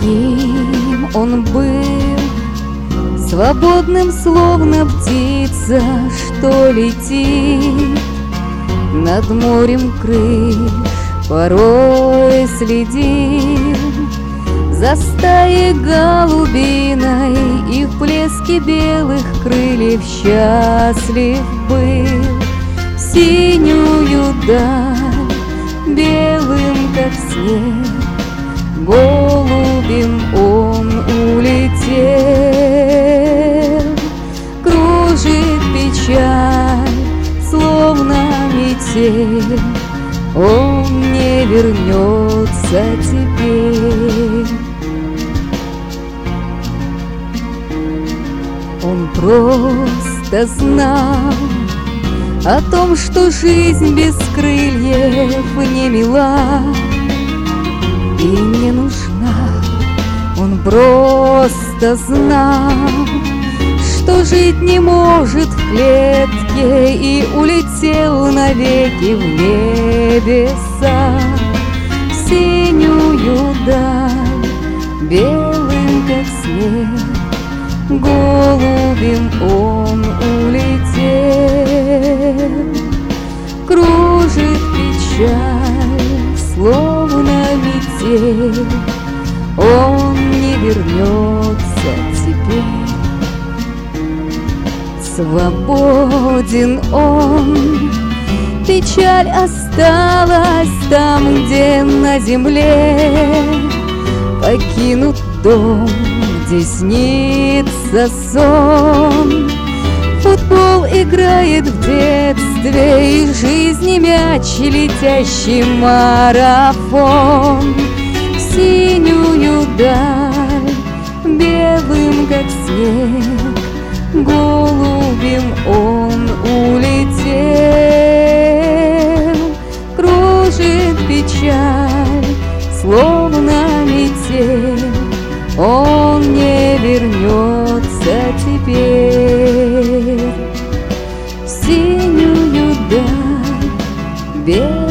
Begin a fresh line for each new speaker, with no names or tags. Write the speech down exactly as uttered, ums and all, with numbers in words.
каким он был, свободным, словно птица, что летит над морем крыш, порой следил за стаей голубиной, и в блеске белых крыльев счастлив был. В синюю даль, белым как снег, голубем он улетел. Кружит печаль, словно метель, он не вернется теперь. Он просто знал о том, что жизнь без крыльев не мила и не нужна. Он просто знал, что жить не может в клетке, и улетел навеки в небеса. В синюю даль, белым как снег, голубем он улетел. Кружит печаль, словно метель, он не вернется теперь. Свободен он, печаль осталась там, где на земле. Покинут дом, где снится сон. Футбол играет в детстве, и в жизни мяч, летящий марафон. В синюю даль, белым как снег, голубем он улетел. Кружит печаль, словно метель, он не вернется теперь. В синюю даль, белым